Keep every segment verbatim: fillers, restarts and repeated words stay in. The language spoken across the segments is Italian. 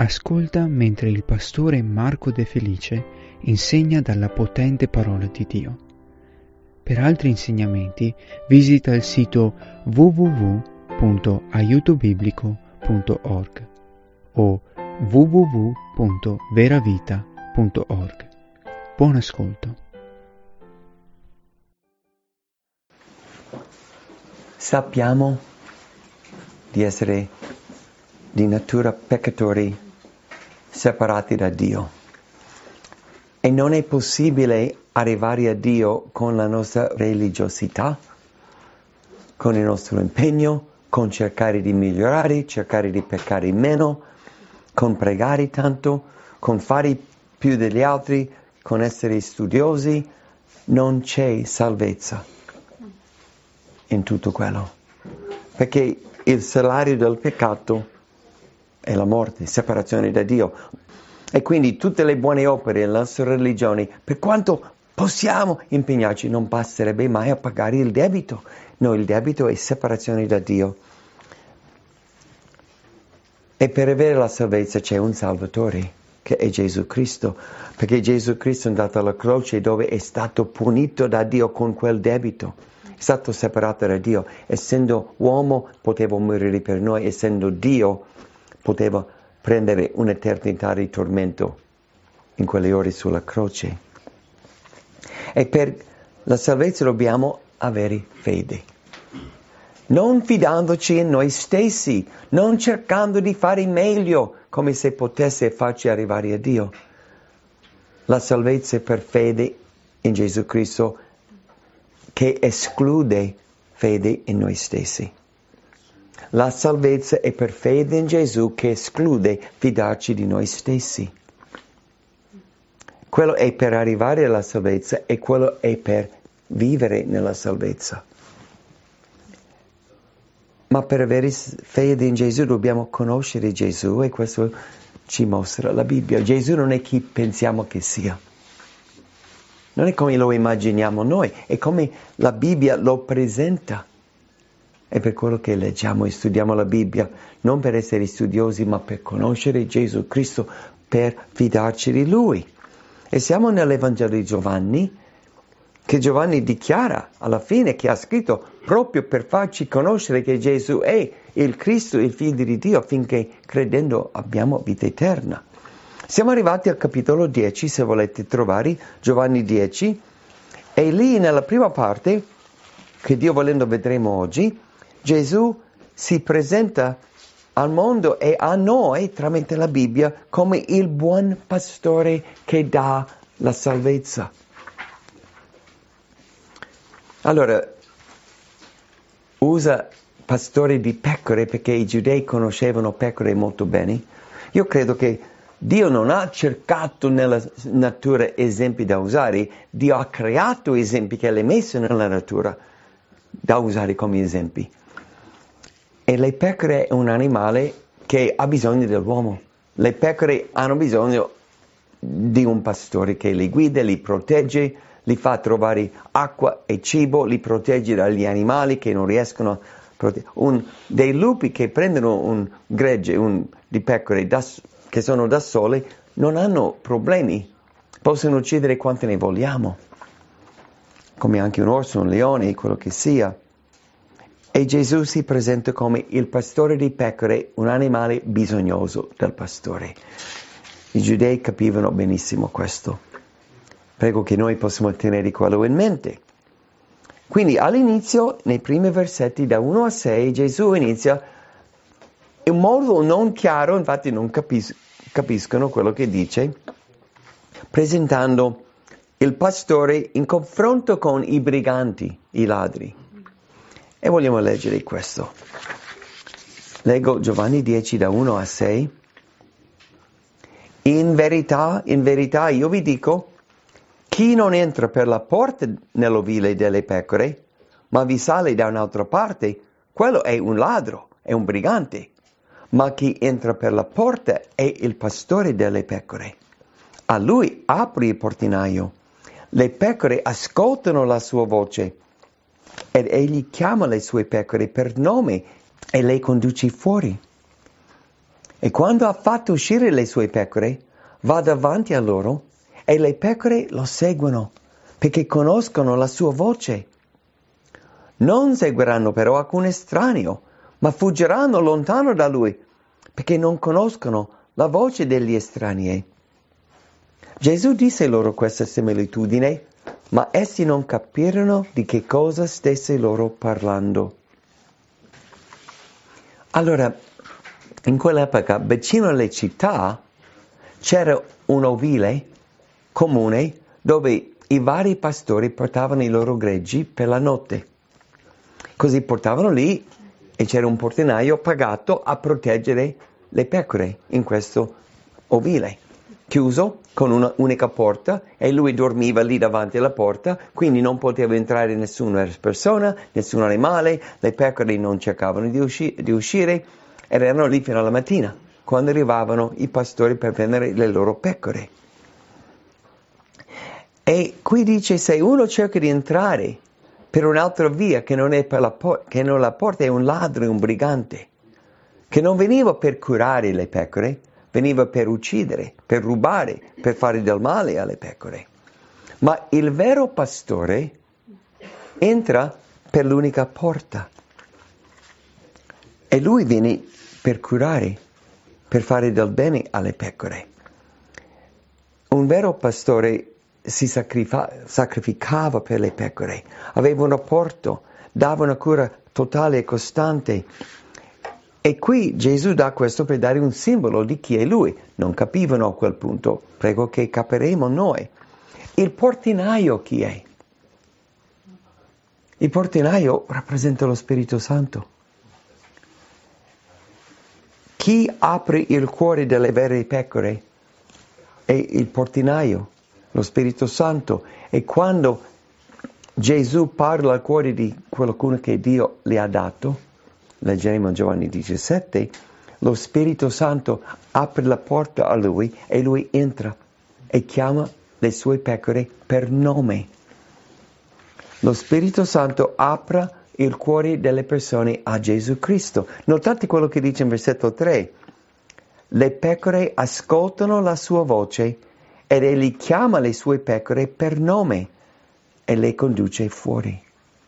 Ascolta mentre il pastore Marco De Felice insegna dalla potente parola di Dio. Per altri insegnamenti visita il sito w w w punto aiuto biblico punto org o w w w punto veravita punto org. Buon ascolto. Sappiamo di essere di natura peccatori, separati da Dio. E non è possibile arrivare a Dio con la nostra religiosità, con il nostro impegno, con cercare di migliorare, cercare di peccare meno, con pregare tanto, con fare più degli altri, con essere studiosi. Non c'è salvezza in tutto quello, perché il salario del peccato è la morte, separazione da Dio. E quindi tutte le buone opere della nostra religione, per quanto possiamo impegnarci, non basterebbe mai a pagare il debito. No, il debito è separazione da Dio. E per avere la salvezza c'è un Salvatore, che è Gesù Cristo, perché Gesù Cristo è andato alla croce dove è stato punito da Dio con quel debito. È stato separato da Dio. Essendo uomo poteva morire per noi, essendo Dio poteva prendere un'eternità di tormento in quelle ore sulla croce. E per la salvezza dobbiamo avere fede. Non fidandoci in noi stessi, non cercando di fare meglio, come se potesse farci arrivare a Dio. La salvezza è per fede in Gesù Cristo, che esclude fede in noi stessi. La salvezza è per fede in Gesù, che esclude fidarci di noi stessi. Quello è per arrivare alla salvezza e quello è per vivere nella salvezza. Ma per avere fede in Gesù dobbiamo conoscere Gesù, e questo ci mostra la Bibbia. Gesù non è chi pensiamo che sia. Non è come lo immaginiamo noi, è come la Bibbia lo presenta. È per quello che leggiamo e studiamo la Bibbia, non per essere studiosi, ma per conoscere Gesù Cristo, per fidarci di Lui. E siamo nell'Evangelo di Giovanni, che Giovanni dichiara alla fine, che ha scritto proprio per farci conoscere che Gesù è il Cristo, il Figlio di Dio, affinché credendo abbiamo vita eterna. Siamo arrivati al capitolo dieci, se volete trovare, Giovanni dieci, e lì nella prima parte, che Dio volendo vedremo oggi, Gesù si presenta al mondo e a noi, tramite la Bibbia, come il buon pastore che dà la salvezza. Allora, usa pastore di pecore perché i giudei conoscevano pecore molto bene. Io credo che Dio non ha cercato nella natura esempi da usare, Dio ha creato esempi che l'ha messo nella natura da usare come esempi. E le pecore è un animale che ha bisogno dell'uomo. Le pecore hanno bisogno di un pastore che li guida, li protegge, li fa trovare acqua e cibo, li protegge dagli animali che non riescono a proteggere. Un, dei lupi che prendono un gregge un, di pecore da, che sono da sole non hanno problemi, possono uccidere quante ne vogliamo, come anche un orso, un leone, quello che sia. E Gesù si presenta come il pastore di pecore, un animale bisognoso del pastore. I giudei capivano benissimo questo. Prego che noi possiamo tenere quello in mente. Quindi all'inizio, nei primi versetti da uno a sei, Gesù inizia in modo non chiaro, infatti non capis- capiscono quello che dice, presentando il pastore in confronto con i briganti, i ladri. E vogliamo leggere questo. Leggo Giovanni dieci da uno a sei. In verità, in verità io vi dico, chi non entra per la porta nell'ovile delle pecore, ma vi sale da un'altra parte, quello è un ladro, è un brigante. Ma chi entra per la porta è il pastore delle pecore. A lui apre il portinaio. Le pecore ascoltano la sua voce ed egli chiama le sue pecore per nome e le conduce fuori. E quando ha fatto uscire le sue pecore, va davanti a loro e le pecore lo seguono, perché conoscono la sua voce. Non seguiranno però alcun estraneo, ma fuggiranno lontano da lui, perché non conoscono la voce degli estranei. Gesù disse loro questa similitudine, ma essi non capirono di che cosa stesse loro parlando. Allora, in quell'epoca, vicino alle città, c'era un ovile comune dove i vari pastori portavano i loro greggi per la notte. Così portavano lì e c'era un portinaio pagato a proteggere le pecore in questo ovile, chiuso con una unica porta, e lui dormiva lì davanti alla porta, quindi non poteva entrare nessuna persona, nessun animale, le pecore non cercavano di, usci- di uscire, ed erano lì fino alla mattina, quando arrivavano i pastori per prendere le loro pecore. E qui dice, se uno cerca di entrare per un'altra via che non è per la, por- che non la porta, è un ladro, è un brigante, che non veniva per curare le pecore, veniva per uccidere, per rubare, per fare del male alle pecore. Ma il vero pastore entra per l'unica porta. E lui viene per curare, per fare del bene alle pecore. Un vero pastore si sacrifa- sacrificava per le pecore, aveva un rapporto, dava una cura totale e costante. E qui Gesù dà questo per dare un simbolo di chi è lui. Non capivano a quel punto, prego che capiremo noi. Il portinaio chi è? Il portinaio rappresenta lo Spirito Santo. Chi apre il cuore delle vere pecore è il portinaio, lo Spirito Santo. E quando Gesù parla al cuore di qualcuno che Dio le ha dato, leggeremo Giovanni diciassette, lo Spirito Santo apre la porta a lui e lui entra e chiama le sue pecore per nome. Lo Spirito Santo apre il cuore delle persone a Gesù Cristo. Notate quello che dice in versetto tre. Le pecore ascoltano la sua voce ed egli chiama le sue pecore per nome e le conduce fuori.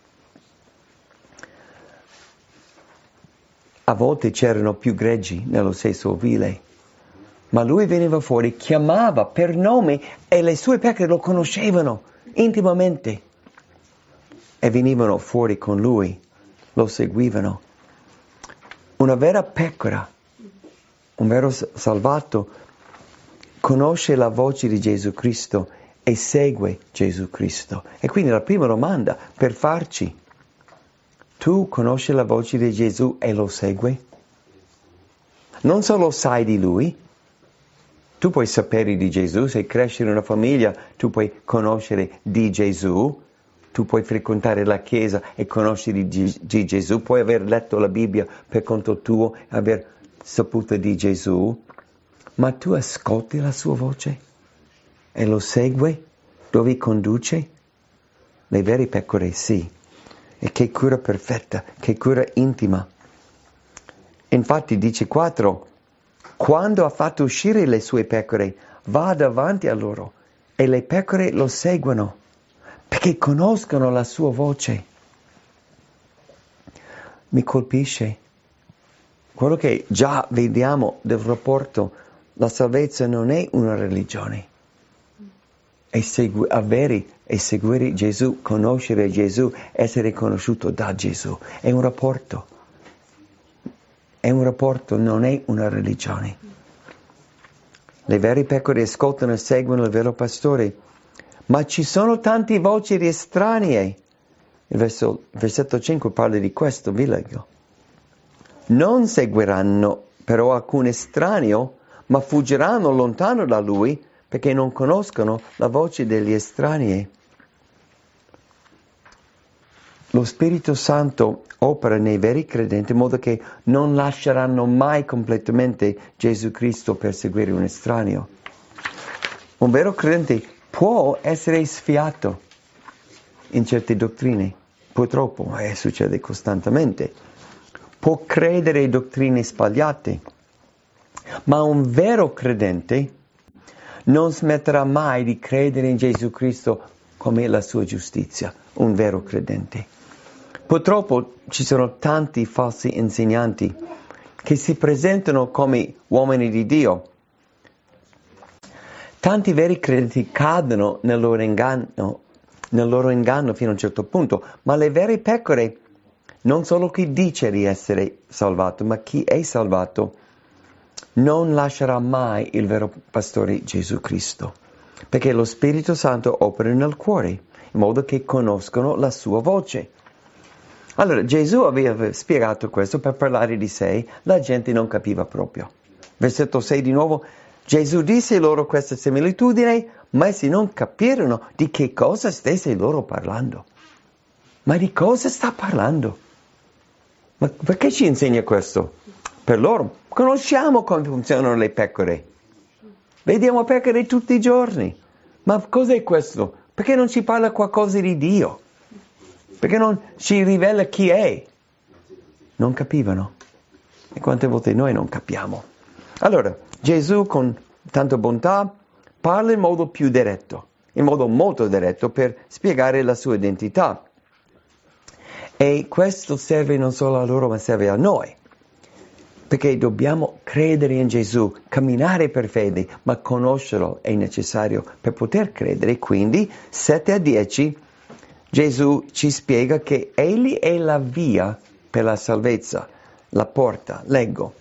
A volte c'erano più greggi nello stesso ovile, ma lui veniva fuori, chiamava per nome e le sue pecore lo conoscevano intimamente e venivano fuori con lui, lo seguivano. Una vera pecora, un vero salvato, conosce la voce di Gesù Cristo e segue Gesù Cristo. E quindi la prima domanda per farci: tu conosci la voce di Gesù e lo segui? Non solo sai di Lui, tu puoi sapere di Gesù, se cresci in una famiglia tu puoi conoscere di Gesù, tu puoi frequentare la Chiesa e conoscere di, di Gesù, puoi aver letto la Bibbia per conto tuo e aver saputo di Gesù, ma tu ascolti la sua voce e lo segui, dove conduce? Le vere pecore sì. E che cura perfetta, che cura intima. Infatti dice quattro, quando ha fatto uscire le sue pecore, va davanti a loro e le pecore lo seguono, perché conoscono la sua voce. Mi colpisce quello che già vediamo del rapporto. La salvezza non è una religione, è segu- avere e seguire Gesù, conoscere Gesù, essere conosciuto da Gesù. È un rapporto. È un rapporto, non è una religione. Le vere pecore ascoltano e seguono il vero pastore, ma ci sono tante voci di estranei. Il, verso, il versetto cinque parla di questo, vi leggo. Non seguiranno però alcun estraneo, ma fuggiranno lontano da lui, perché non conoscono la voce degli estranei. Lo Spirito Santo opera nei veri credenti in modo che non lasceranno mai completamente Gesù Cristo per seguire un estraneo. Un vero credente può essere sfiato in certe dottrine, purtroppo, eh, succede costantemente. Può credere in dottrine sbagliate, Ma un vero credente non smetterà mai di credere in Gesù Cristo come la sua giustizia, un vero credente. Purtroppo ci sono tanti falsi insegnanti che si presentano come uomini di Dio. Tanti veri credenti cadono nel loro inganno, nel loro inganno fino a un certo punto, ma le vere pecore, non solo chi dice di essere salvato, ma chi è salvato, non lascerà mai il vero pastore Gesù Cristo, perché lo Spirito Santo opera nel cuore, in modo che conoscono la sua voce. Allora, Gesù aveva spiegato questo per parlare di sé, la gente non capiva proprio. Versetto sei di nuovo, Gesù disse loro questa similitudine, ma essi non capirono di che cosa stesse loro parlando. Ma di cosa sta parlando? Ma perché ci insegna questo? Per loro, conosciamo come funzionano le pecore. Vediamo pecore tutti i giorni. Ma cos'è questo? Perché non ci parla qualcosa di Dio? Perché non ci rivela chi è? Non capivano. E quante volte noi non capiamo. Allora, Gesù con tanta bontà parla in modo più diretto, in modo molto diretto per spiegare la sua identità. E questo serve non solo a loro, ma serve a noi. Perché dobbiamo credere in Gesù, camminare per fede, ma conoscerlo è necessario per poter credere. Quindi, sette a dieci, Gesù ci spiega che Egli è la via per la salvezza, la porta. Leggo.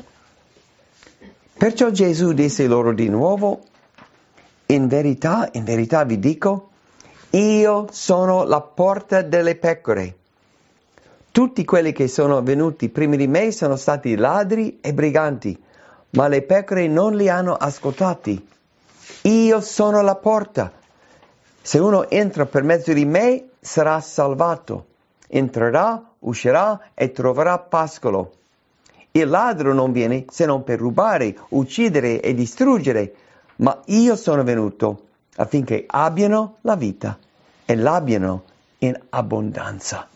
Perciò Gesù disse loro di nuovo, in verità, in verità vi dico, io sono la porta delle pecore. Tutti quelli che sono venuti prima di me sono stati ladri e briganti, ma le pecore non li hanno ascoltati. Io sono la porta. Se uno entra per mezzo di me, sarà salvato. Entrerà, uscirà e troverà pascolo. Il ladro non viene se non per rubare, uccidere e distruggere, ma io sono venuto affinché abbiano la vita e l'abbiano in abbondanza.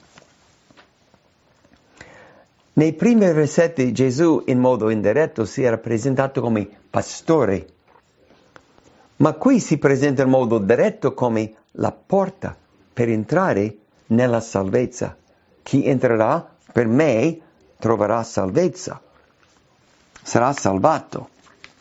Nei primi versetti Gesù in modo indiretto si era presentato come pastore, ma qui si presenta in modo diretto come la porta per entrare nella salvezza. Chi entrerà per me troverà salvezza, sarà salvato.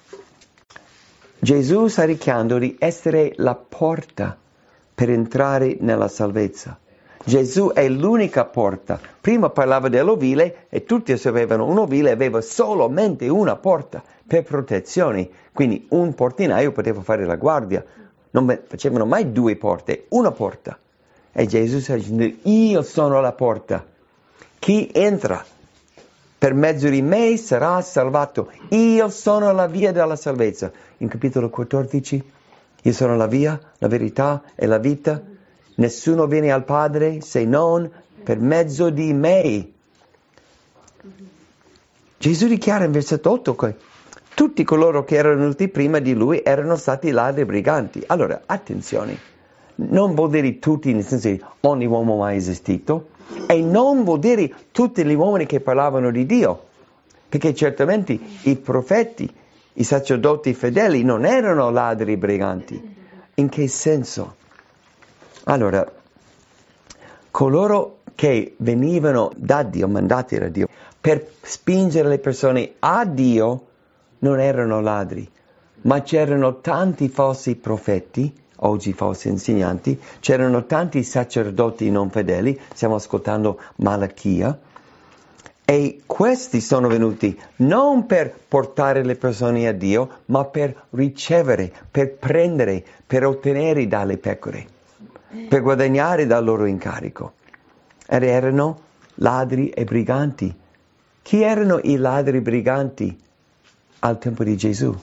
Gesù sta richiamando di essere la porta per entrare nella salvezza. Gesù è l'unica porta. Prima parlava dell'ovile e tutti sapevano un ovile aveva solamente una porta per protezione. Quindi un portinaio poteva fare la guardia. Non facevano mai due porte, una porta. E Gesù sta dicendo, io sono la porta. Chi entra per mezzo di me sarà salvato. Io sono la via della salvezza. In capitolo quattordici, io sono la via, la verità e la vita. Nessuno viene al Padre se non per mezzo di me. Gesù dichiara in versetto otto che tutti coloro che erano venuti prima di lui erano stati ladri e briganti. Allora, attenzione, non vuol dire tutti nel senso di ogni uomo mai esistito e non vuol dire tutti gli uomini che parlavano di Dio, perché certamente i profeti, i sacerdoti fedeli non erano ladri e briganti. In che senso? Allora, coloro che venivano da Dio, mandati da Dio, per spingere le persone a Dio, non erano ladri, ma c'erano tanti falsi profeti, oggi falsi insegnanti, c'erano tanti sacerdoti non fedeli, stiamo ascoltando Malachia, e questi sono venuti non per portare le persone a Dio, ma per ricevere, per prendere, per ottenere dalle pecore, per guadagnare dal loro incarico. Ed erano ladri e briganti. Chi erano i ladri e briganti al tempo di Gesù?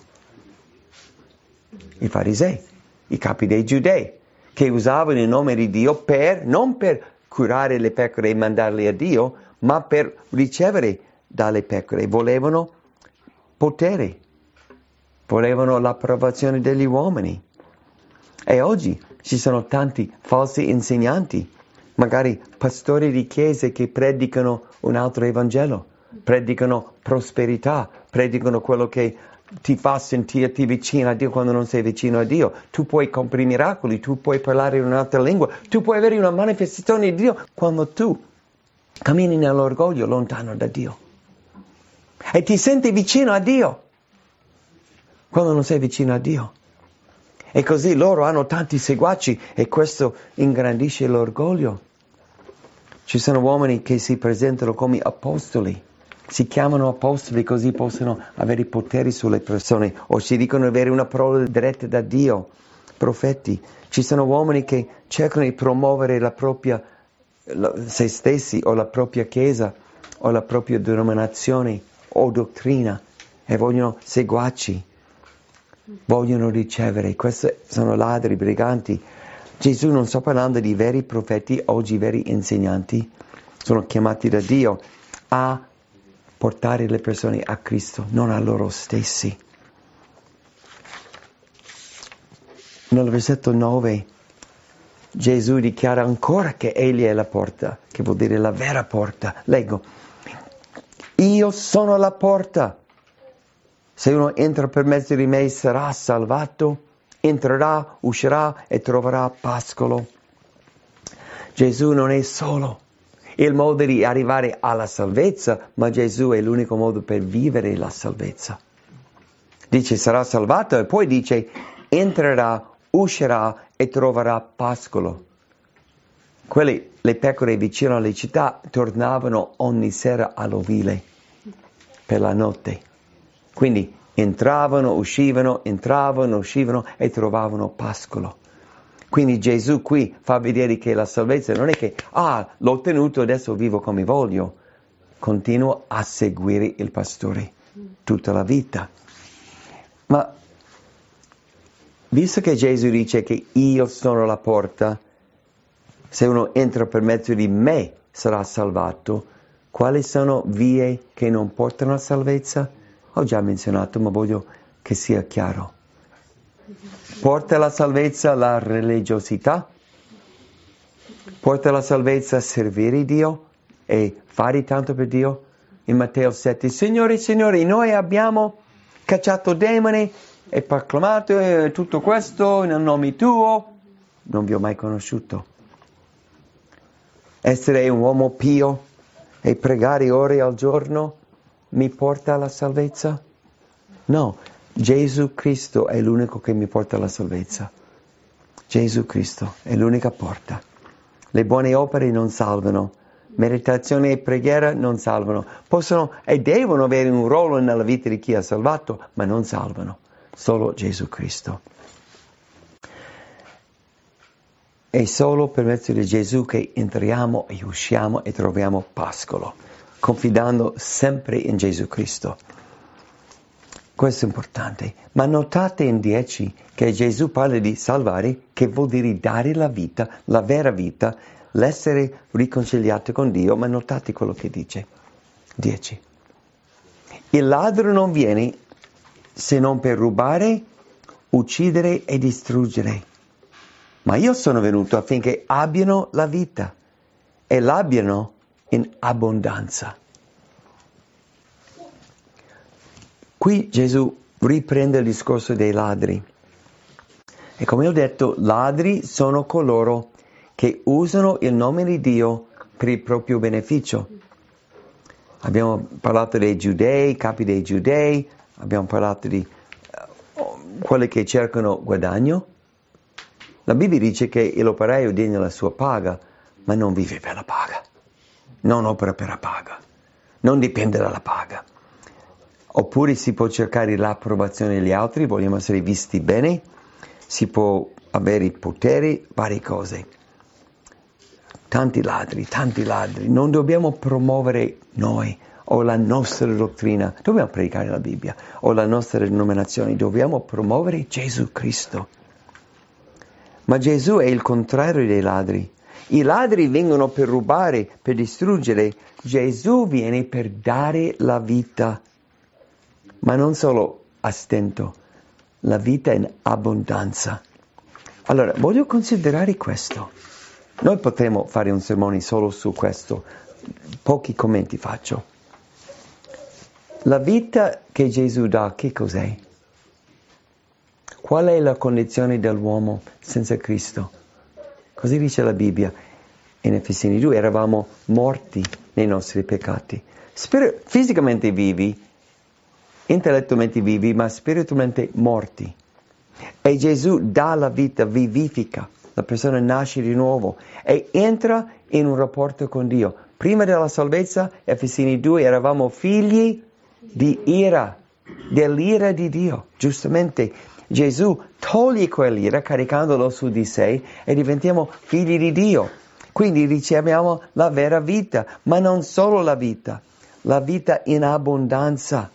I farisei, i capi dei giudei, che usavano il nome di Dio per, non per curare le pecore e mandarle a Dio, ma per ricevere dalle pecore. Volevano potere, volevano l'approvazione degli uomini. E oggi ci sono tanti falsi insegnanti, magari pastori di chiese che predicano un altro Evangelo, predicano prosperità, predicano quello che ti fa sentirti vicino a Dio quando non sei vicino a Dio. Tu puoi compiere miracoli, tu puoi parlare in un'altra lingua, tu puoi avere una manifestazione di Dio quando tu cammini nell'orgoglio lontano da Dio. E ti senti vicino a Dio quando non sei vicino a Dio. E così loro hanno tanti seguaci e questo ingrandisce l'orgoglio. Ci sono uomini che si presentano come apostoli, si chiamano apostoli così possono avere poteri sulle persone o si dicono avere una parola diretta da Dio, profeti. Ci sono uomini che cercano di promuovere la propria, la, se stessi o la propria chiesa o la propria denominazione o dottrina e vogliono seguaci, vogliono ricevere. Questi sono ladri, briganti. Gesù non sta parlando di veri profeti, oggi veri insegnanti, sono chiamati da Dio a portare le persone a Cristo, non a loro stessi. Nel versetto nove Gesù dichiara ancora che Egli è la porta, che vuol dire la vera porta. Leggo, io sono la porta, se uno entra per mezzo di me sarà salvato, entrerà, uscirà e troverà pascolo. Gesù non è solo il modo di arrivare alla salvezza, ma Gesù è l'unico modo per vivere la salvezza. Dice sarà salvato e poi dice entrerà, uscirà e troverà pascolo. Quelle, le pecore vicino alle città tornavano ogni sera all'ovile per la notte. Quindi entravano, uscivano, entravano, uscivano e trovavano pascolo. Quindi Gesù qui fa vedere che la salvezza non è che, ah, l'ho ottenuto, adesso vivo come voglio. Continuo a seguire il pastore tutta la vita. Ma visto che Gesù dice che io sono la porta, se uno entra per mezzo di me sarà salvato, quali sono vie che non portano a salvezza? Ho già menzionato, ma voglio che sia chiaro. Porta alla salvezza la religiosità, porta alla salvezza servire Dio e fare tanto per Dio. In Matteo sette, Signore, Signore, noi abbiamo cacciato demoni e proclamato eh, tutto questo nel nome tuo, non vi ho mai conosciuto. Essere un uomo pio e pregare ore al giorno mi porta alla salvezza? No, Gesù Cristo è l'unico che mi porta alla salvezza. Gesù Cristo è l'unica porta. Le buone opere non salvano, meditazione e preghiera non salvano. Possono e devono avere un ruolo nella vita di chi ha salvato, ma non salvano. Solo Gesù Cristo. È solo per mezzo di Gesù che entriamo e usciamo e troviamo pascolo, confidando sempre in Gesù Cristo. Questo è importante. Ma notate in dieci che Gesù parla di salvare, che vuol dire dare la vita, la vera vita, l'essere riconciliato con Dio, ma notate quello che dice. dieci. Il ladro non viene se non per rubare, uccidere e distruggere. Ma io sono venuto affinché abbiano la vita e l'abbiano in abbondanza. Qui Gesù riprende il discorso dei ladri. E come ho detto, ladri sono coloro che usano il nome di Dio per il proprio beneficio. Abbiamo parlato dei giudei, capi dei giudei, abbiamo parlato di uh, quelli che cercano guadagno. La Bibbia dice che l'operaio degna la sua paga, ma non vive per la paga, non opera per la paga, non dipende dalla paga. Oppure si può cercare l'approvazione degli altri, vogliamo essere visti bene, si può avere potere, varie cose. Tanti ladri, tanti ladri, non dobbiamo promuovere noi o la nostra dottrina, dobbiamo predicare la Bibbia, o la nostra denominazione, dobbiamo promuovere Gesù Cristo. Ma Gesù è il contrario dei ladri. I ladri vengono per rubare, per distruggere, Gesù viene per dare la vita. Ma non solo a stento, la vita in abbondanza. Allora, voglio considerare questo. Noi potremmo fare un sermone solo su questo, pochi commenti faccio. La vita che Gesù dà, che cos'è? Qual è la condizione dell'uomo senza Cristo? Così dice la Bibbia. In Efesini due eravamo morti nei nostri peccati. Spir- fisicamente vivi, intellettualmente vivi, ma spiritualmente morti. E Gesù dà la vita, vivifica. La persona nasce di nuovo e entra in un rapporto con Dio. Prima della salvezza, Efesini due, eravamo figli di ira, dell'ira di Dio. Giustamente Gesù toglie quell'ira caricandolo su di sé e diventiamo figli di Dio. Quindi riceviamo la vera vita, ma non solo la vita, la vita in abbondanza.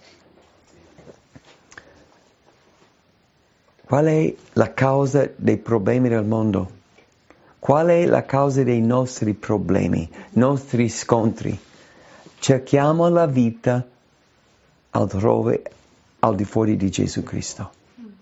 Qual è la causa dei problemi del mondo? Qual è la causa dei nostri problemi, nostri scontri? Cerchiamo la vita altrove, al di fuori di Gesù Cristo.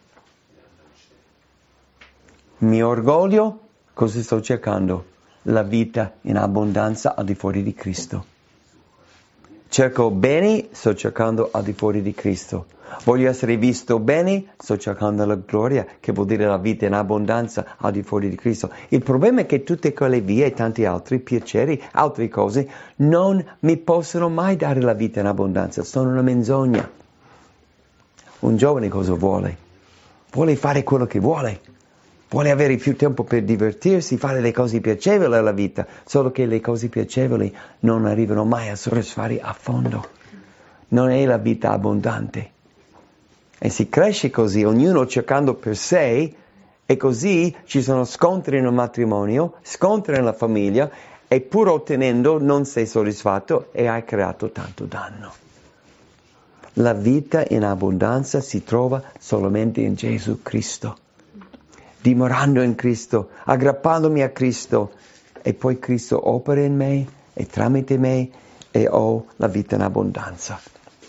Mi orgoglio, cosa sto cercando? La vita in abbondanza al di fuori di Cristo. Cerco bene, sto cercando al di fuori di Cristo. Voglio essere visto bene, sto cercando la gloria, che vuol dire la vita in abbondanza al di fuori di Cristo. Il problema è che tutte quelle vie e tanti altri piaceri, altre cose, non mi possono mai dare la vita in abbondanza. Sono una menzogna. Un giovane cosa vuole? Vuole fare quello che vuole. Vuole avere più tempo per divertirsi, fare le cose piacevoli alla vita. Solo che le cose piacevoli non arrivano mai a soddisfare a fondo. Non è la vita abbondante. E si cresce così, ognuno cercando per sé, e così ci sono scontri nel matrimonio, scontri nella famiglia, e pur ottenendo non sei soddisfatto e hai creato tanto danno. La vita in abbondanza si trova solamente in Gesù Cristo. Dimorando in Cristo, aggrappandomi a Cristo, e poi Cristo opera in me, e tramite me, e ho la vita in abbondanza.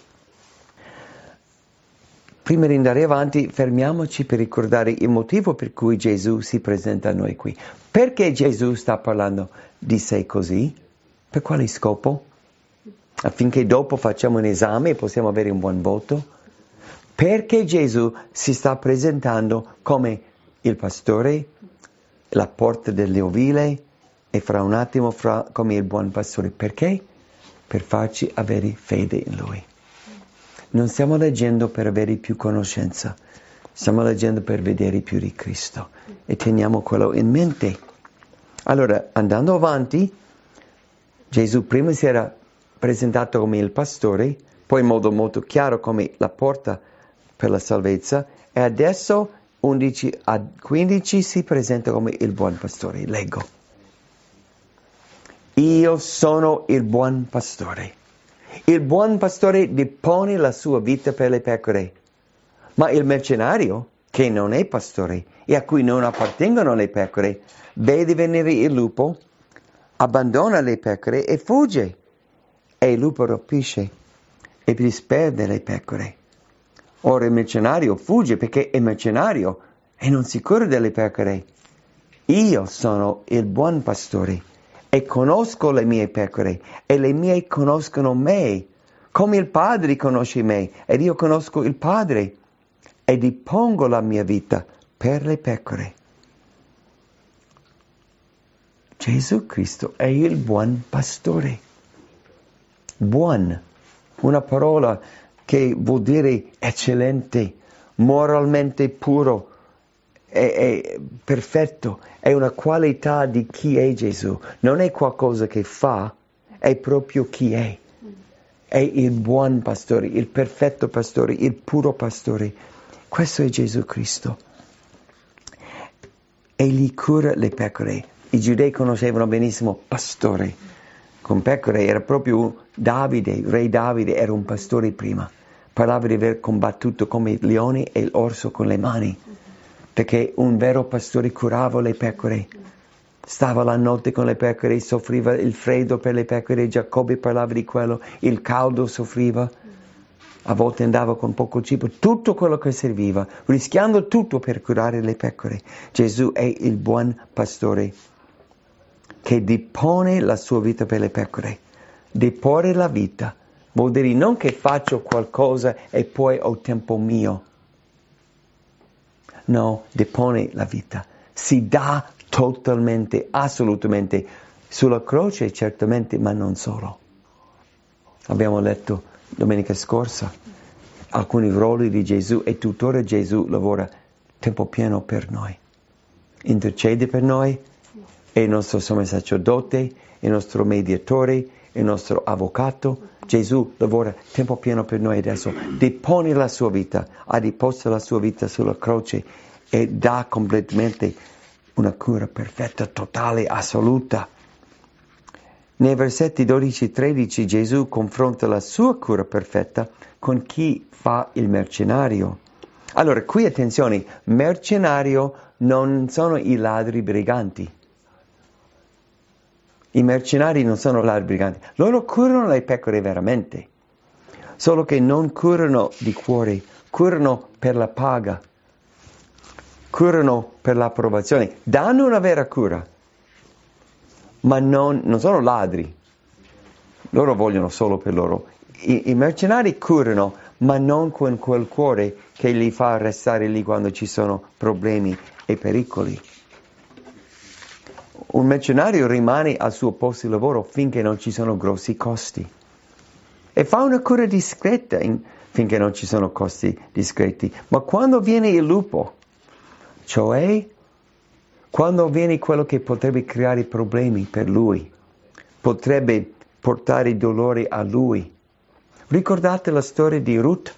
Prima di andare avanti, fermiamoci per ricordare il motivo per cui Gesù si presenta a noi qui. Perché Gesù sta parlando di sé così? Per quale scopo? Affinché dopo facciamo un esame e possiamo avere un buon voto? Perché Gesù si sta presentando come il pastore, la porta delle ovile e fra un attimo fra, come il buon pastore? Perché? Per farci avere fede in Lui. Non stiamo leggendo per avere più conoscenza, stiamo leggendo per vedere più di Cristo e teniamo quello in mente. Allora, andando avanti, Gesù prima si era presentato come il pastore, poi in modo molto chiaro come la porta per la salvezza, e adesso undici a quindici si presenta come il buon pastore. Leggo. Io sono il buon pastore. Il buon pastore depone la sua vita per le pecore, ma il mercenario, che non è pastore e a cui non appartengono le pecore, vede venire il lupo, abbandona le pecore e fugge, e il lupo rapisce e disperde le pecore. Ora il mercenario fugge perché è mercenario e non si cura delle pecore. Io sono il buon pastore e conosco le mie pecore e le mie conoscono me, come il Padre conosce me ed io conosco il Padre e dispongo la mia vita per le pecore. Gesù Cristo è il buon pastore. Buon, una parola che vuol dire eccellente, moralmente puro, è, è perfetto, è una qualità di chi è Gesù. Non è qualcosa che fa, è proprio chi è. È il buon pastore, il perfetto pastore, il puro pastore. Questo è Gesù Cristo. Egli cura le pecore. I giudei conoscevano benissimo pastore. Con pecore era proprio Davide, re Davide era un pastore prima. Parlava di aver combattuto come il leone e l'orso con le mani. Perché un vero pastore curava le pecore. Stava la notte con le pecore, soffriva il freddo per le pecore, Giacobbe parlava di quello, il caldo soffriva, a volte andava con poco cibo, tutto quello che serviva, rischiando tutto per curare le pecore. Gesù è il buon pastore che depone la sua vita per le pecore. Deporre la vita vuol dire non che faccio qualcosa e poi ho tempo mio. No, depone la vita. Si dà totalmente, assolutamente, sulla croce certamente, ma non solo. Abbiamo letto domenica scorsa alcuni ruoli di Gesù e tuttora Gesù lavora tempo pieno per noi. Intercede per noi, è il nostro sommo sacerdote, il nostro mediatore, il nostro avvocato. Gesù lavora tempo pieno per noi adesso, depone la sua vita, ha deposto la sua vita sulla croce e dà completamente una cura perfetta, totale, assoluta. Nei versetti dodici e tredici Gesù confronta la sua cura perfetta con chi fa il mercenario. Allora, qui attenzione, mercenario non sono i ladri briganti. I mercenari non sono ladri briganti. Loro curano le pecore veramente, solo che non curano di cuore, curano per la paga, curano per l'approvazione, danno una vera cura, ma non, non sono ladri. Loro vogliono solo per loro. I, I mercenari curano, ma non con quel cuore che li fa restare lì quando ci sono problemi e pericoli. Un mercenario rimane al suo posto di lavoro finché non ci sono grossi costi e fa una cura discreta in, finché non ci sono costi discreti. Ma quando viene il lupo, cioè quando viene quello che potrebbe creare problemi per lui, potrebbe portare dolore a lui. Ricordate la storia di Ruth?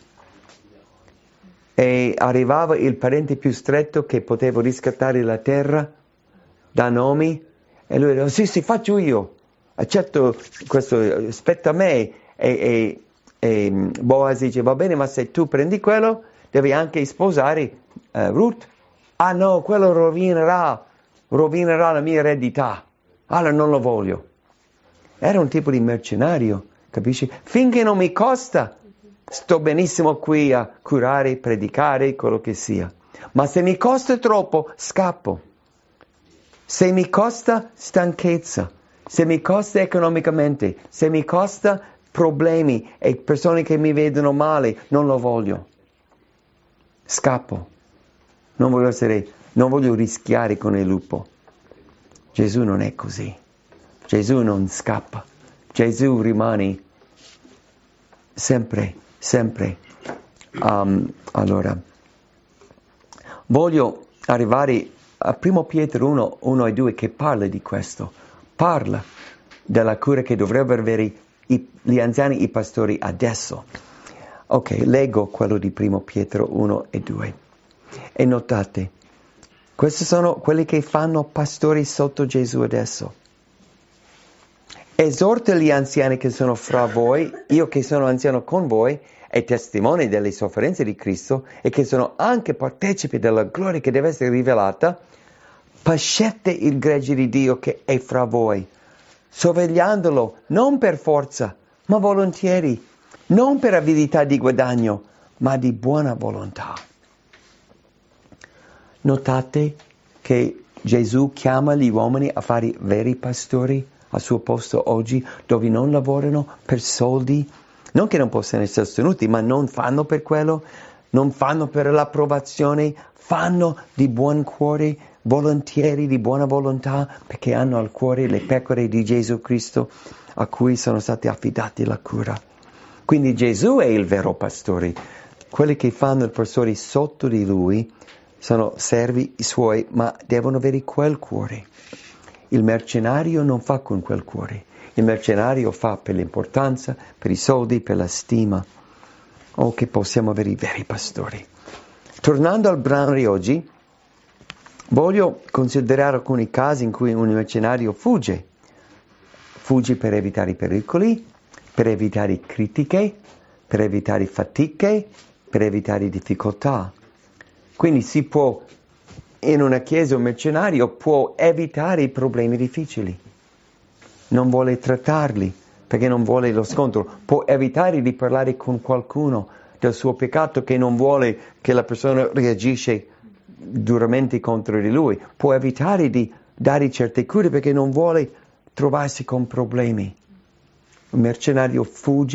E arrivava il parente più stretto che poteva riscattare la terra da Naomi, e lui diceva, sì, sì, faccio io, accetto questo, aspetta a me, e, e, e Boaz dice, va bene, ma se tu prendi quello, devi anche sposare uh, Ruth. Ah no, quello rovinerà, rovinerà la mia eredità, allora non lo voglio. Era un tipo di mercenario, capisci? Finché non mi costa, sto benissimo qui a curare, predicare, quello che sia. Ma se mi costa troppo, scappo. Se mi costa stanchezza, se mi costa economicamente, se mi costa problemi e persone che mi vedono male, non lo voglio. Scappo. Non voglio essere, non voglio rischiare con il lupo. Gesù non è così. Gesù non scappa. Gesù rimane sempre, sempre. Um, allora, voglio arrivare a primo Pietro uno, uno e due che parla di questo, parla della cura che dovrebbero avere i, gli anziani, i pastori adesso. Ok, leggo quello di primo Pietro uno e due e notate, questi sono quelli che fanno pastori sotto Gesù adesso. Esorta gli anziani che sono fra voi, io che sono anziano con voi, e testimone delle sofferenze di Cristo e che sono anche partecipi della gloria che deve essere rivelata, pascete il gregge di Dio che è fra voi, sorvegliandolo non per forza, ma volentieri, non per avidità di guadagno, ma di buona volontà. Notate che Gesù chiama gli uomini a fare veri pastori al suo posto oggi, dove non lavorano per soldi, non che non possano essere sostenuti, ma non fanno per quello, non fanno per l'approvazione, fanno di buon cuore, volontieri, di buona volontà, perché hanno al cuore le pecore di Gesù Cristo a cui sono stati affidati la cura. Quindi Gesù è il vero pastore. Quelli che fanno il pastore sotto di lui sono servi suoi, ma devono avere quel cuore. Il mercenario non fa con quel cuore. Il mercenario fa per l'importanza, per i soldi, per la stima. O che possiamo avere i veri pastori. Tornando al brano di oggi, voglio considerare alcuni casi in cui un mercenario fugge. Fugge per evitare i pericoli, per evitare critiche, per evitare fatiche, per evitare difficoltà. Quindi si può, in una chiesa un mercenario può evitare i problemi difficili. Non vuole trattarli perché non vuole lo scontro. Può evitare di parlare con qualcuno del suo peccato che non vuole che la persona reagisce duramente contro di lui. Può evitare di dare certe cure perché non vuole trovarsi con problemi. Un mercenario fugge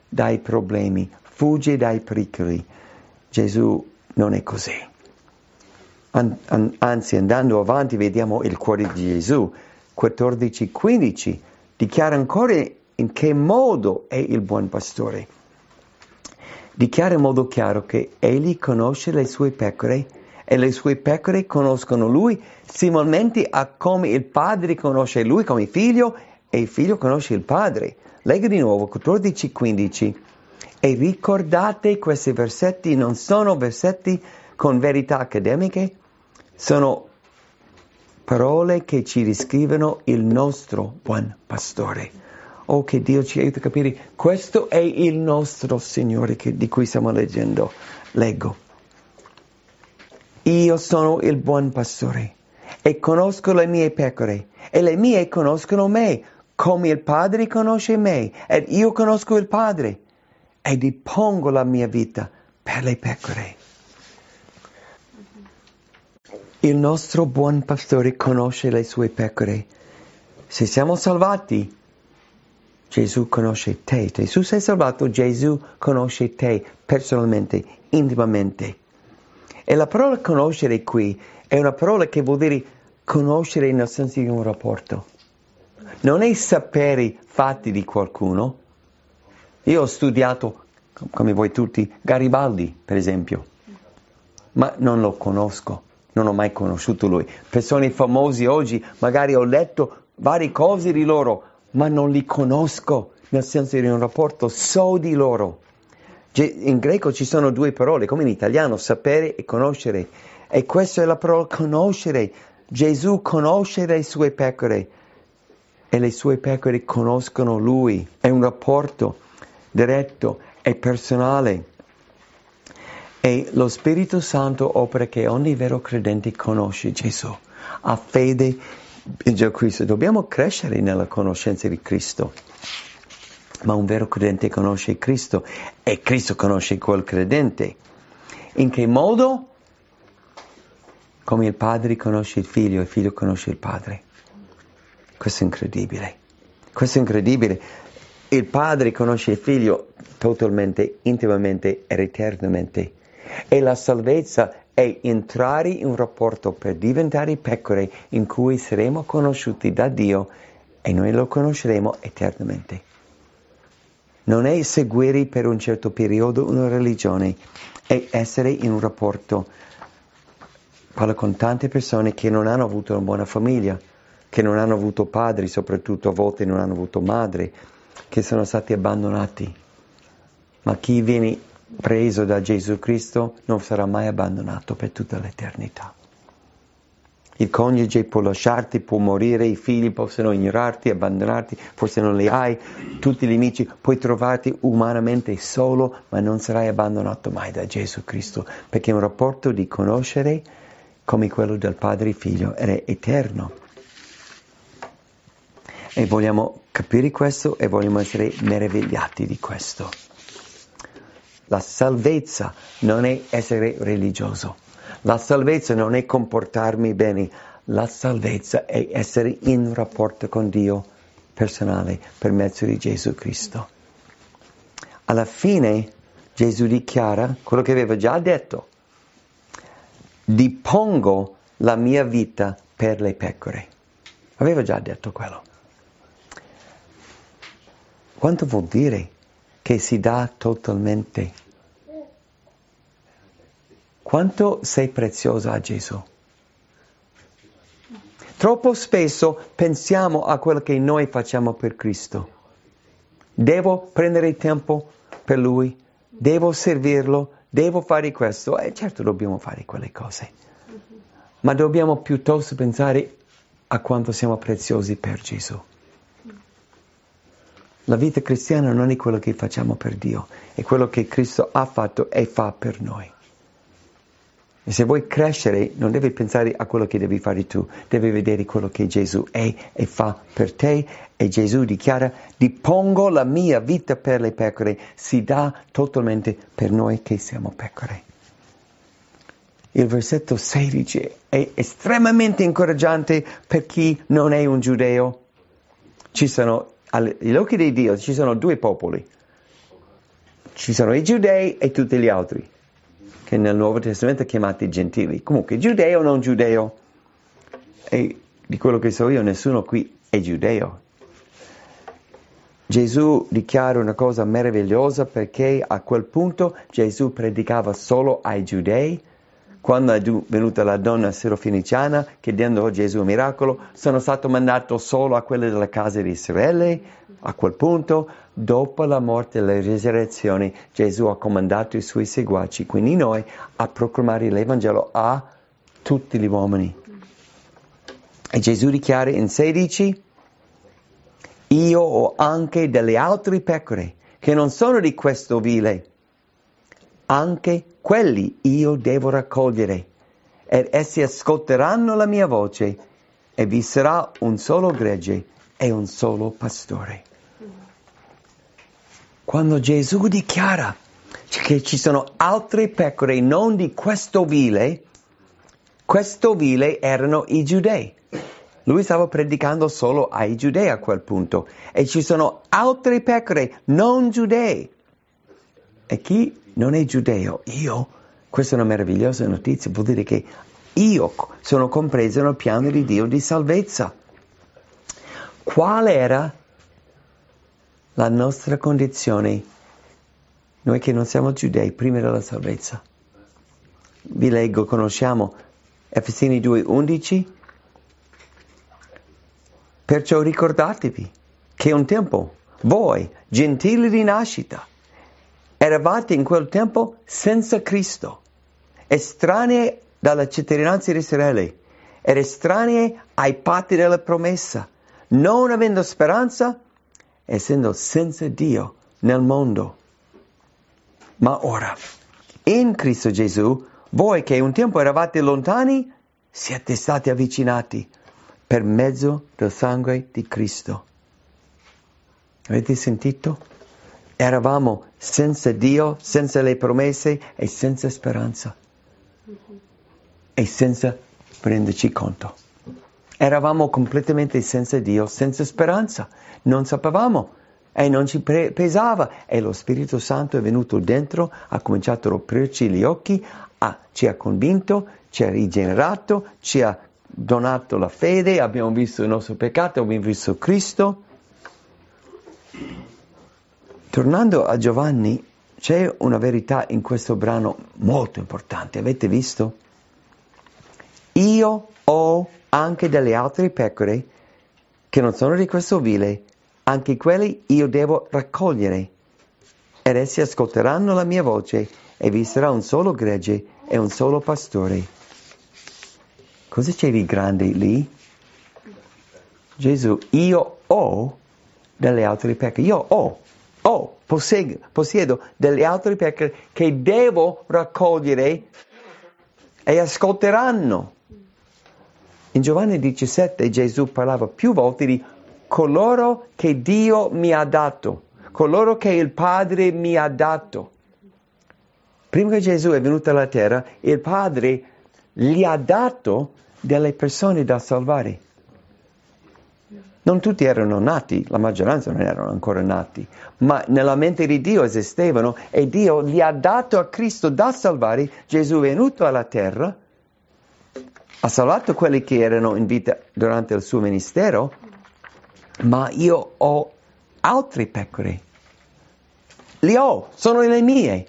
dai problemi, fugge dai pericoli. Gesù non è così. An- an- anzi, andando avanti, vediamo il cuore di Gesù. quattordici quindici dichiara ancora in che modo è il buon pastore. Dichiara in modo chiaro che egli conosce le sue pecore e le sue pecore conoscono lui similmente a come il padre conosce lui come figlio e il figlio conosce il padre. Leggo di nuovo quattordici quindici. E ricordate, questi versetti non sono versetti con verità accademiche, sono parole che ci riscrivono il nostro buon pastore. Oh, che Dio ci aiuti a capire, questo è il nostro Signore che, di cui stiamo leggendo. Leggo. Io sono il buon pastore e conosco le mie pecore e le mie conoscono me, come il Padre conosce me ed io conosco il Padre e dispongo la mia vita per le pecore. Il nostro buon pastore conosce le sue pecore. Se siamo salvati, Gesù conosce te. Gesù sei salvato, Gesù conosce te personalmente, intimamente. E la parola conoscere qui è una parola che vuol dire conoscere nel senso di un rapporto. Non è sapere fatti di qualcuno. Io ho studiato, come voi tutti, Garibaldi, per esempio, ma non lo conosco. Non ho mai conosciuto lui. Persone famose oggi, magari ho letto varie cose di loro, ma non li conosco, nel senso di un rapporto, so di loro. In greco ci sono due parole, come in italiano, sapere e conoscere. E questa è la parola conoscere. Gesù conosce le sue pecore e le sue pecore conoscono lui. È un rapporto diretto e personale. E lo Spirito Santo opera che ogni vero credente conosce Gesù, ha fede in Gesù Cristo. Dobbiamo crescere nella conoscenza di Cristo. Ma un vero credente conosce Cristo e Cristo conosce quel credente. In che modo? Come il Padre conosce il Figlio e il Figlio conosce il Padre. Questo è incredibile. Questo è incredibile. Il Padre conosce il Figlio totalmente, intimamente ed eternamente. E la salvezza è entrare in un rapporto per diventare pecore in cui saremo conosciuti da Dio e noi lo conosceremo eternamente. Non è seguire per un certo periodo una religione, è essere in un rapporto. Parlo con tante persone che non hanno avuto una buona famiglia, che non hanno avuto padri, soprattutto a volte non hanno avuto madri, che sono stati abbandonati. Ma chi viene preso da Gesù Cristo non sarà mai abbandonato per tutta l'eternità. Il coniuge può lasciarti, può morire, i figli possono ignorarti, abbandonarti, forse non li hai, tutti gli amici, puoi trovarti umanamente solo, ma non sarai abbandonato mai da Gesù Cristo, perché è un rapporto di conoscere come quello del Padre e Figlio, ed è eterno. E vogliamo capire questo e vogliamo essere meravigliati di questo. La salvezza non è essere religioso. La salvezza non è comportarmi bene. La salvezza è essere in rapporto con Dio personale per mezzo di Gesù Cristo. Alla fine Gesù dichiara quello che aveva già detto. Dispongo la mia vita per le pecore. Aveva già detto quello. Quanto vuol dire che si dà totalmente? Quanto sei preziosa a Gesù? Troppo spesso pensiamo a quello che noi facciamo per Cristo. Devo prendere tempo per Lui, devo servirlo, devo fare questo. E certo dobbiamo fare quelle cose. Ma dobbiamo piuttosto pensare a quanto siamo preziosi per Gesù. La vita cristiana non è quello che facciamo per Dio, è quello che Cristo ha fatto e fa per noi. E se vuoi crescere, non devi pensare a quello che devi fare tu, devi vedere quello che Gesù è e fa per te. E Gesù dichiara, dispongo la mia vita per le pecore, si dà totalmente per noi che siamo pecore. Il versetto sedici è estremamente incoraggiante per chi non è un giudeo. Ci sono, agli occhi di Dio, ci sono due popoli. ci sono i giudei e tutti gli altri, che nel Nuovo Testamento chiamati gentili. Comunque, giudeo o non giudeo. E di quello che so io, nessuno qui è giudeo. Gesù dichiara una cosa meravigliosa, perché a quel punto Gesù predicava solo ai giudei. Quando è venuta la donna sirofeniciana chiedendo a Gesù un miracolo, sono stato mandato solo a quelle della casa di Israele. A quel punto, dopo la morte e la risurrezione, Gesù ha comandato i suoi seguaci, quindi noi, a proclamare l'Evangelo a tutti gli uomini. E Gesù dichiara in sedici: io ho anche delle altre pecore che non sono di questo vile. Anche quelli io devo raccogliere, ed essi ascolteranno la mia voce, e vi sarà un solo gregge e un solo pastore. Quando Gesù dichiara che ci sono altre pecore non di questo vile, questo vile erano i giudei. Lui stava predicando solo ai giudei a quel punto, e ci sono altre pecore non giudei. E chi non è giudeo? Io, questa è una meravigliosa notizia, vuol dire che io sono compreso nel piano di Dio di salvezza. Qual era la nostra condizione, noi che non siamo giudei, prima della salvezza? Vi leggo, conosciamo Efesini due undici. Perciò ricordatevi che un tempo voi, gentili di nascita, eravate in quel tempo senza Cristo, estranei dalla cittadinanza di Israele ed estranei ai patti della promessa, non avendo speranza, essendo senza Dio nel mondo. Ma ora, in Cristo Gesù, voi che un tempo eravate lontani, siete stati avvicinati per mezzo del sangue di Cristo. Avete sentito? Eravamo senza Dio, senza le promesse e senza speranza. E senza prenderci conto. Eravamo completamente senza Dio, senza speranza. Non sapevamo e non ci pre- pesava. E lo Spirito Santo è venuto dentro, ha cominciato a aprirci gli occhi, ha, ci ha convinto, ci ha rigenerato, ci ha donato la fede, abbiamo visto il nostro peccato, abbiamo visto Cristo. Tornando a Giovanni, c'è una verità in questo brano molto importante, avete visto? Io ho anche delle altre pecore che non sono di questo vile, anche quelli io devo raccogliere, ed essi ascolteranno la mia voce, e vi sarà un solo gregge e un solo pastore. Cosa c'è di grande lì? Gesù, io ho delle altre pecore, io ho, ho, posseggo, possiedo delle altre pecore che devo raccogliere e ascolteranno. In Giovanni diciassette Gesù parlava più volte di coloro che Dio mi ha dato, coloro che il Padre mi ha dato. Prima che Gesù è venuto alla terra, il Padre gli ha dato delle persone da salvare. Non tutti erano nati, la maggioranza non erano ancora nati, ma nella mente di Dio esistevano, e Dio gli ha dato a Cristo da salvare. Gesù è venuto alla terra, ha salvato quelli che erano in vita durante il suo ministero, ma io ho altre pecore. Li ho, sono le mie.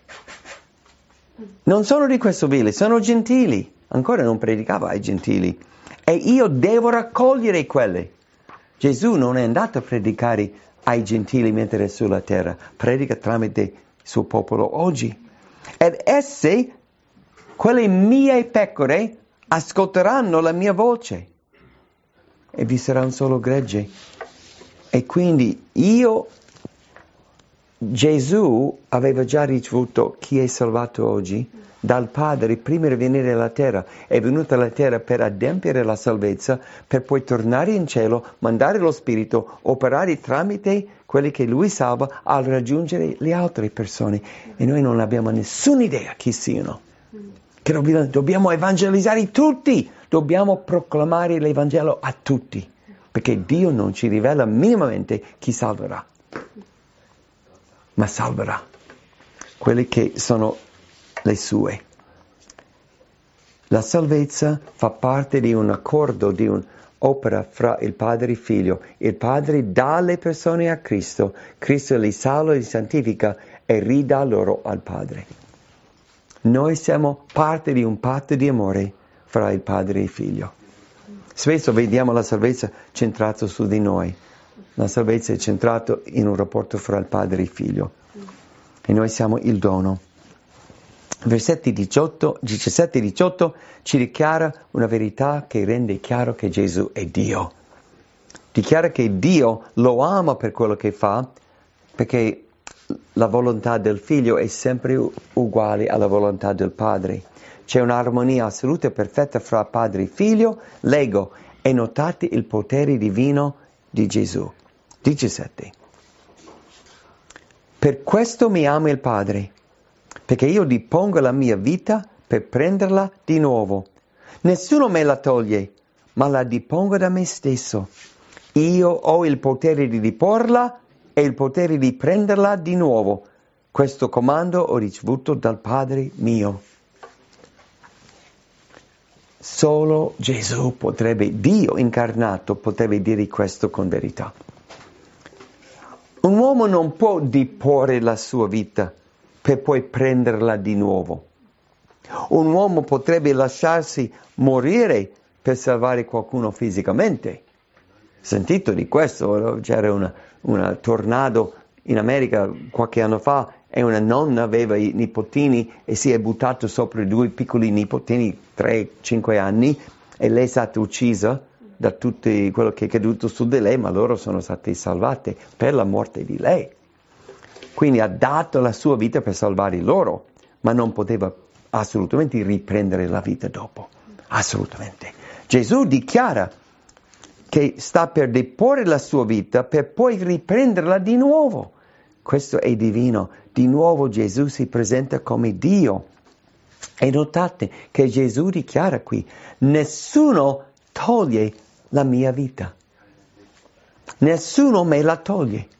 Non sono di questo vile, sono gentili. Ancora non predicava ai gentili. E io devo raccogliere quelle. Gesù non è andato a predicare ai gentili mentre è sulla terra. Predica tramite il suo popolo oggi. Ed esse, quelle mie pecore, ascolteranno la mia voce. E vi sarà un solo gregge. E quindi io... Gesù aveva già ricevuto chi è salvato oggi dal Padre prima di venire alla terra. È venuto alla terra per adempiere la salvezza, per poi tornare in cielo, mandare lo Spirito, operare tramite quelli che Lui salva al raggiungere le altre persone. E noi non abbiamo nessuna idea chi siano. Che dobbiamo, dobbiamo evangelizzare tutti, dobbiamo proclamare l'Evangelo a tutti, perché Dio non ci rivela minimamente chi salverà. Ma salverà. quelle che sono le sue. La salvezza fa parte di un accordo, di un'opera fra il Padre e il Figlio. Il Padre dà le persone a Cristo, Cristo li salva, li santifica e ridà loro al Padre. Noi siamo parte di un patto di amore fra il Padre e il Figlio. Spesso vediamo la salvezza centrata su di noi. La salvezza è centrata in un rapporto fra il Padre e il Figlio. E noi siamo il dono. Versetti diciotto, diciassette e diciotto ci dichiara una verità che rende chiaro che Gesù è Dio. Dichiara che Dio lo ama per quello che fa, perché la volontà del Figlio è sempre uguale alla volontà del Padre. C'è un'armonia assoluta e perfetta fra Padre e Figlio. Leggo, e notate il potere divino di Gesù. diciassette. Per questo mi ama il Padre, perché io dispongo la mia vita per prenderla di nuovo. Nessuno me la toglie, ma la dispongo da me stesso. Io ho il potere di disporla e il potere di prenderla di nuovo. Questo comando ho ricevuto dal Padre mio. Solo Gesù potrebbe, Dio incarnato, potrebbe dire questo con verità. Un uomo non può disporre la sua vita per poi prenderla di nuovo. Un uomo potrebbe lasciarsi morire per salvare qualcuno fisicamente. Sentito di questo? C'era una, una tornado in America qualche anno fa e una nonna aveva i nipotini e si è buttato sopra i due piccoli nipotini, tre cinque anni, e lei è stata uccisa da tutto quello che è caduto su di lei, ma loro sono state salvate per la morte di lei. Quindi ha dato la sua vita per salvare loro, ma non poteva assolutamente riprendere la vita dopo. Assolutamente. Gesù dichiara che sta per deporre la sua vita per poi riprenderla di nuovo. Questo è divino. Di nuovo Gesù si presenta come Dio. E notate che Gesù dichiara qui, nessuno toglie la mia vita. Nessuno me la toglie.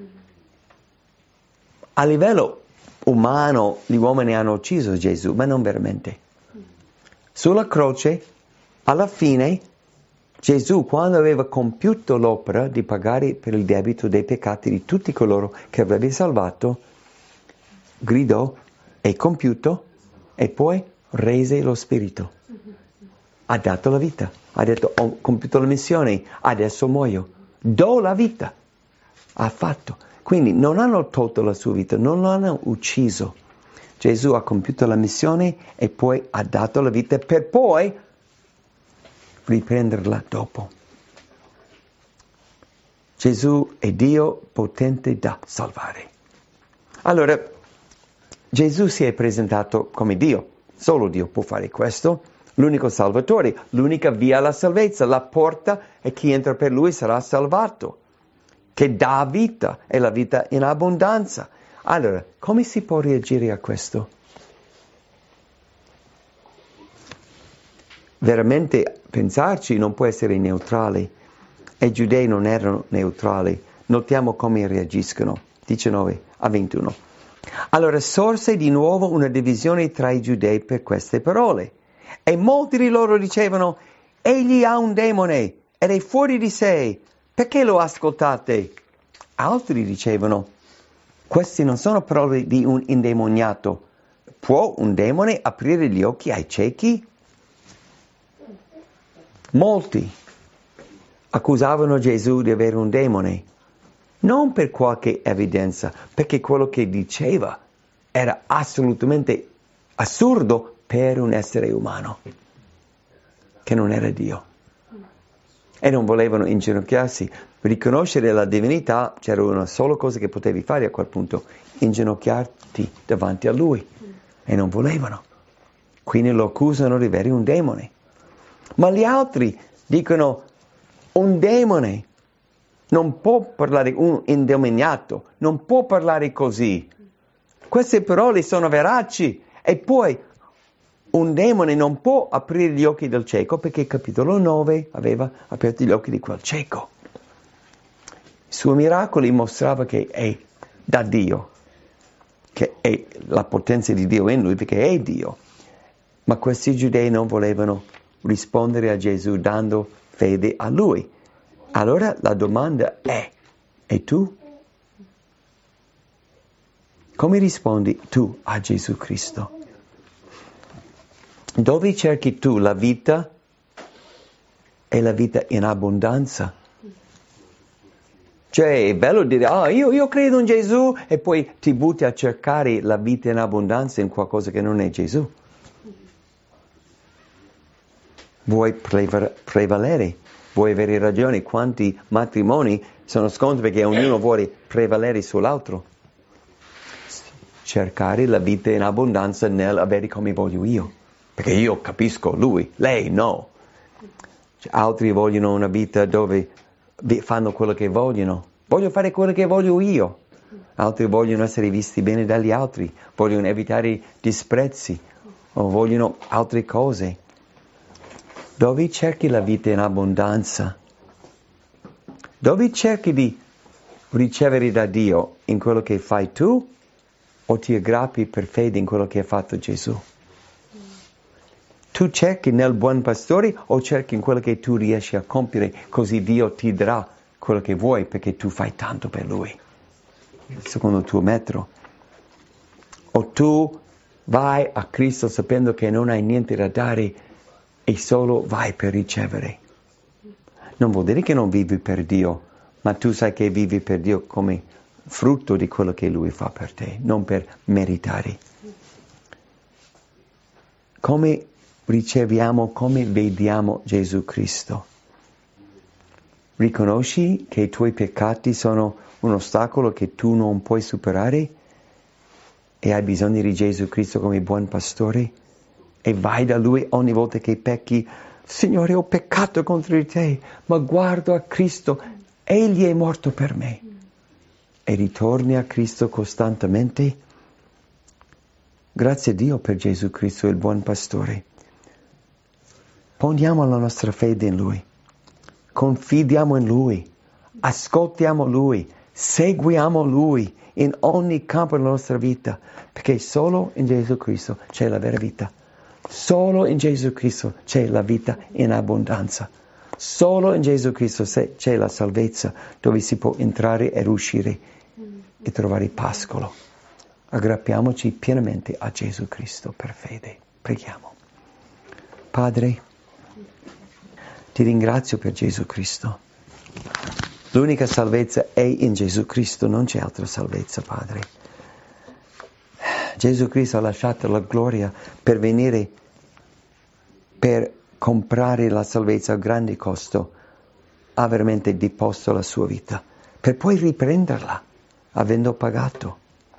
A livello umano gli uomini hanno ucciso Gesù, ma non veramente. Sulla croce, alla fine, Gesù, quando aveva compiuto l'opera di pagare per il debito dei peccati di tutti coloro che avrebbe salvato, gridò, è compiuto, e poi rese lo spirito. Ha dato la vita. Ha detto, ho compiuto la missione, adesso muoio. Do la vita. Ha fatto. Quindi non hanno tolto la sua vita, non l'hanno ucciso. Gesù ha compiuto la missione e poi ha dato la vita per poi riprenderla dopo. Gesù è Dio potente da salvare. Allora, Gesù si è presentato come Dio. Solo Dio può fare questo. L'unico Salvatore, l'unica via alla salvezza, la porta, e chi entra per Lui sarà salvato. Che dà vita, e la vita in abbondanza. Allora, come si può reagire a questo? Veramente pensarci non può essere neutrale. E i giudei non erano neutrali. Notiamo come reagiscono. diciannove a ventuno. Allora sorse di nuovo una divisione tra i giudei per queste parole. E molti di loro dicevano, egli ha un demone ed è fuori di sé. Perché lo ascoltate? Altri dicevano, queste non sono parole di un indemoniato. Può un demone aprire gli occhi ai ciechi? Molti accusavano Gesù di avere un demone, non per qualche evidenza, perché quello che diceva era assolutamente assurdo per un essere umano, che non era Dio. E non volevano inginocchiarsi. Riconoscere la divinità, c'era una sola cosa che potevi fare a quel punto, inginocchiarti davanti a Lui. E non volevano. Quindi lo accusano di avere un demone. Ma gli altri dicono, un demone non può parlare, un indemoniato non può parlare così. Queste parole sono veraci. E poi un demone non può aprire gli occhi del cieco, perché capitolo nove aveva aperto gli occhi di quel cieco. I suoi miracoli mostrava che è da Dio. che è la potenza di Dio in lui perché è Dio. Ma questi giudei non volevano rispondere a Gesù dando fede a lui. Allora la domanda è, e tu? Come rispondi tu a Gesù Cristo? Dove cerchi tu la vita e la vita in abbondanza? Cioè è bello dire, ah, io, io credo in Gesù e poi ti butti a cercare la vita in abbondanza in qualcosa che non è Gesù. Vuoi prevalere, vuoi avere ragione. Quanti matrimoni sono scontri perché ognuno vuole prevalere sull'altro. Cercare la vita in abbondanza nell'avere come voglio io, perché io capisco lui, lei no. Cioè, altri vogliono una vita dove fanno quello che vogliono. Voglio fare quello che voglio io. Altri vogliono essere visti bene dagli altri, vogliono evitare disprezzi o vogliono altre cose. Dove cerchi la vita in abbondanza? Dove cerchi di ricevere da Dio? In quello che fai tu? O ti aggrappi per fede in quello che ha fatto Gesù? Tu cerchi nel buon pastore o cerchi in quello che tu riesci a compiere, così Dio ti darà quello che vuoi perché tu fai tanto per Lui, secondo il tuo metro? O tu vai a Cristo sapendo che non hai niente da dare e solo vai per ricevere? Non vuol dire che non vivi per Dio, ma tu sai che vivi per Dio come frutto di quello che Lui fa per te, non per meritare. Come riceviamo, come vediamo Gesù Cristo? Riconosci che i tuoi peccati sono un ostacolo che tu non puoi superare e hai bisogno di Gesù Cristo come buon pastore e vai da Lui ogni volta che pecchi. Signore, ho peccato contro di te, ma guardo a Cristo, Egli è morto per me. E ritorni a Cristo costantemente. Grazie a Dio per Gesù Cristo, il buon pastore. Poniamo la nostra fede in Lui, confidiamo in Lui, ascoltiamo Lui, seguiamo Lui in ogni campo della nostra vita, perché solo in Gesù Cristo c'è la vera vita. Solo in Gesù Cristo c'è la vita in abbondanza. Solo in Gesù Cristo c'è la salvezza, dove si può entrare e uscire e trovare pascolo. Aggrappiamoci pienamente a Gesù Cristo per fede. Preghiamo. Padre, ti ringrazio per Gesù Cristo. L'unica salvezza è in Gesù Cristo, non c'è altra salvezza, Padre. Gesù Cristo ha lasciato la gloria per venire, per comprare la salvezza a grande costo, ha veramente deposto la sua vita, per poi riprenderla, avendo pagato.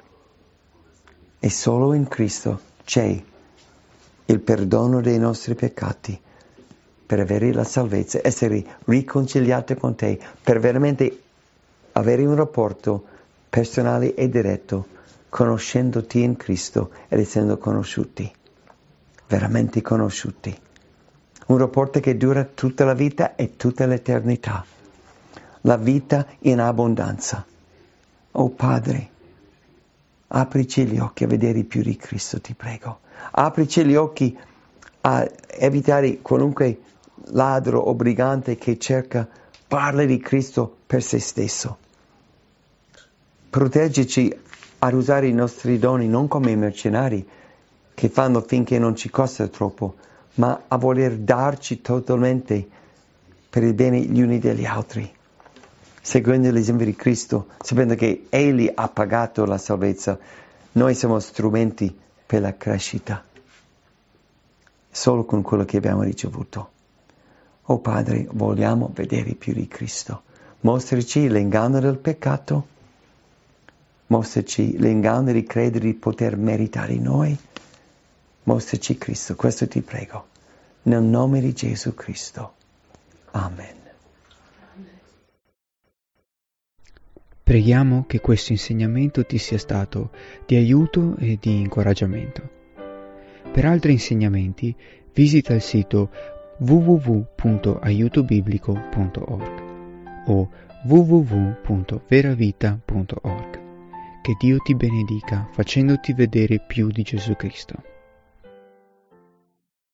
E solo in Cristo c'è il perdono dei nostri peccati, per avere la salvezza, essere riconciliati con te, per veramente avere un rapporto personale e diretto, conoscendoti in Cristo ed essendo conosciuti, veramente conosciuti. Un rapporto che dura tutta la vita e tutta l'eternità. La vita in abbondanza. Oh Padre, aprici gli occhi a vedere più di Cristo, ti prego. Aprici gli occhi a evitare qualunque ladro o brigante che cerca parla di Cristo per se stesso. Proteggici ad usare i nostri doni non come mercenari che fanno finché non ci costa troppo, ma a voler darci totalmente per il bene gli uni degli altri, seguendo l'esempio di Cristo, sapendo che Egli ha pagato la salvezza. Noi siamo strumenti per la crescita, solo con quello che abbiamo ricevuto. Oh Padre, vogliamo vedere più di Cristo. Mostraci l'inganno del peccato, mostraci l'inganno di credere di poter meritare noi. Mostraci Cristo, questo ti prego, nel nome di Gesù Cristo. Amen. Preghiamo che questo insegnamento ti sia stato di aiuto e di incoraggiamento. Per altri insegnamenti visita il sito w w w punto aiuto biblico punto org o w w w punto veravita punto org. Che Dio ti benedica facendoti vedere più di Gesù Cristo.